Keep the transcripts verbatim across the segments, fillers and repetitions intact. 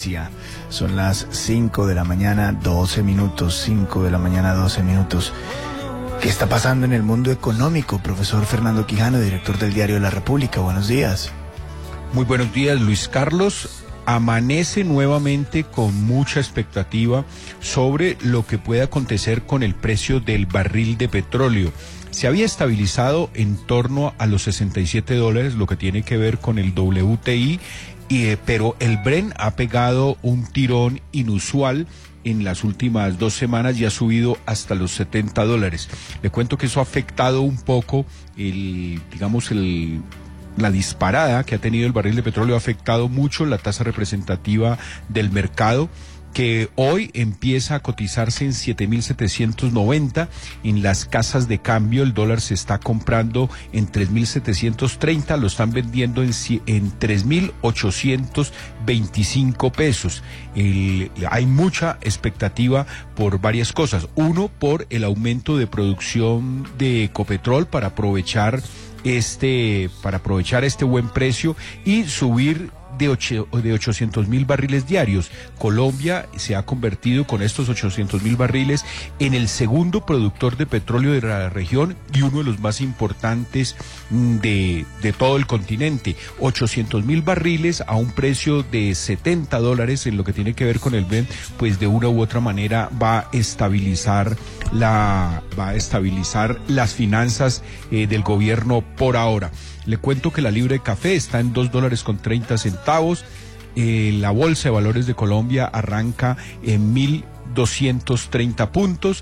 Asia. Son las cinco de la mañana, doce minutos, cinco de la mañana, doce minutos. ¿Qué está pasando en el mundo económico? Profesor Fernando Quijano, director del diario La República. Buenos días. Muy buenos días, Luis Carlos. Amanece nuevamente con mucha expectativa sobre lo que puede acontecer con el precio del barril de petróleo. Se había estabilizado en torno a los sesenta y siete dólares, lo que tiene que ver con el W T I, y, eh, pero el Brent ha pegado un tirón inusual en las últimas dos semanas y ha subido hasta los setenta dólares. Le cuento que eso ha afectado un poco el, digamos, el... la disparada que ha tenido el barril de petróleo, ha afectado mucho la tasa representativa del mercado, que hoy empieza a cotizarse en siete mil setecientos noventa. En las casas de cambio el dólar se está comprando en tres mil setecientos treinta, lo están vendiendo en, en tres mil ochocientos veinticinco pesos. El, hay mucha expectativa por varias cosas. Uno, por el aumento de producción de Ecopetrol para aprovechar este, para aprovechar este buen precio y subir de, ocho, de ochocientos mil barriles diarios. Colombia se ha convertido con estos ochocientos mil barriles en el segundo productor de petróleo de la región y uno de los más importantes de, de todo el continente. ochocientos mil barriles a un precio de setenta dólares en lo que tiene que ver con el Brent, pues de una u otra manera va a estabilizar la, va a estabilizar las finanzas eh, del gobierno por ahora. Le cuento que la libra de café está en dos dólares con treinta centavos. Eh, la Bolsa de Valores de Colombia arranca en mil doscientos treinta puntos.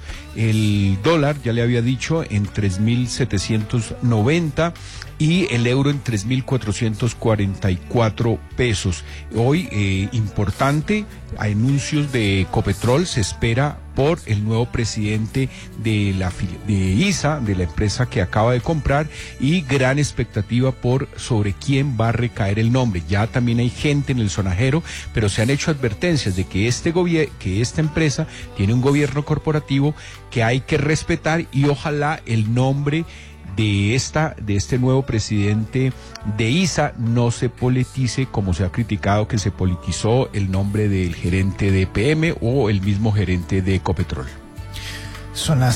El dólar, ya le había dicho, en tres mil setecientos noventa y el euro en tres mil cuatrocientos cuarenta y cuatro pesos. Hoy, eh, importante, anuncios de Ecopetrol, se espera por el nuevo presidente de la de I S A, de la empresa que acaba de comprar, y gran expectativa por sobre quién va a recaer el nombre. Ya también hay gente en el sonajero, pero se han hecho advertencias de que este gobierno, que esta empresa tiene un gobierno corporativo que hay que respetar, y ojalá el nombre de esta de este nuevo presidente de I S A no se politice como se ha criticado que se politizó el nombre del gerente de E P M o el mismo gerente de Ecopetrol. Son las